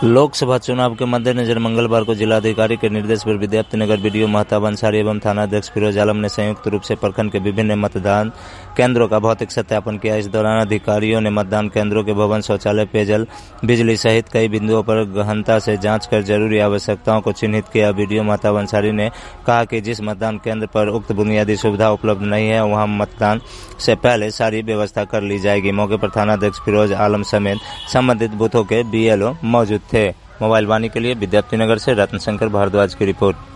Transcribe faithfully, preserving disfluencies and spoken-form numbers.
लोकसभा चुनाव के मद्देनजर मंगलवार को जिलाधिकारी के निर्देश पर विद्यार्थीनगर बीडीओ महताब अंसारी एवं थानाध्यक्ष फिरोज आलम ने संयुक्त रूप से प्रखंड के विभिन्न मतदान केंद्रों का भौतिक सत्यापन किया। इस दौरान अधिकारियों ने मतदान केंद्रों के भवन, शौचालय, पेयजल, बिजली सहित कई बिंदुओं पर गहनता से जांच कर जरूरी आवश्यकताओं को चिन्हित किया। बीडीओ महताब अंसारी ने कहा कि जिस मतदान केंद्र पर उक्त बुनियादी सुविधा उपलब्ध नहीं है, वहां मतदान से पहले सारी व्यवस्था कर ली जाएगी। मौके पर थानाध्यक्ष फिरोज आलम समेत संबंधित बूथों के बीएलओ मौजूद थे। मोबाइल वाणी के लिए विद्यार्थीनगर से रत्न शंकर भारद्वाज की रिपोर्ट।